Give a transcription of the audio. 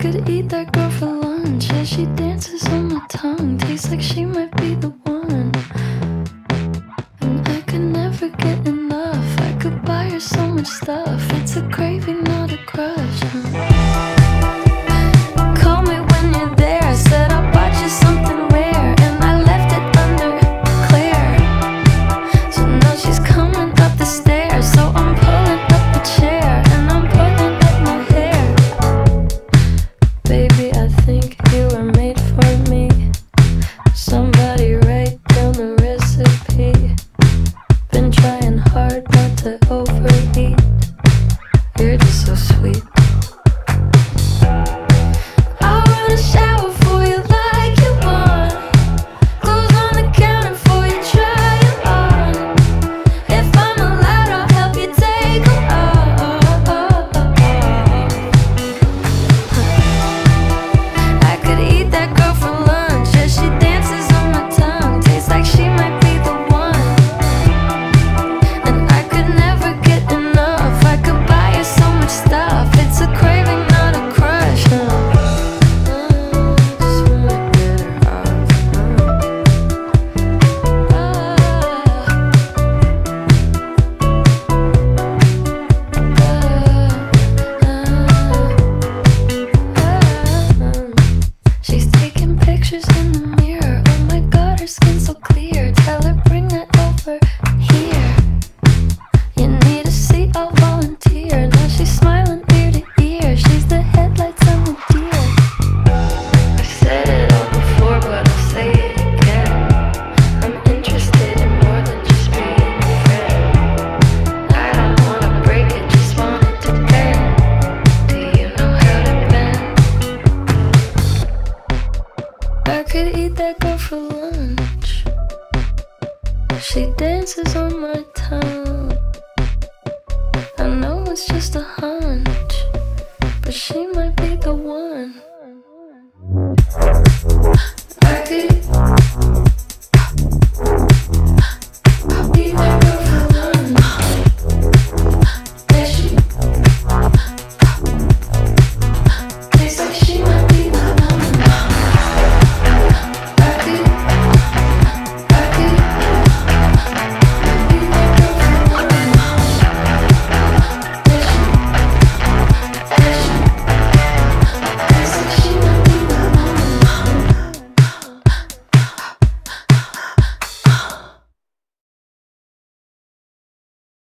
could eat that girl for lunch. Yeah, she dances on my tongue. Tastes like she might be the one. And I could never get enough. I could buy her so much stuff. It's a craving, not a crush. Call me when you're there. I said I bought you something rare, and I left it under clear. So now she's coming up the stairs. So I'm pulling up the chair, and I'm pulling up my hair. Baby, I think you were made for me. Somebody write down the recipe. Been trying hard not to open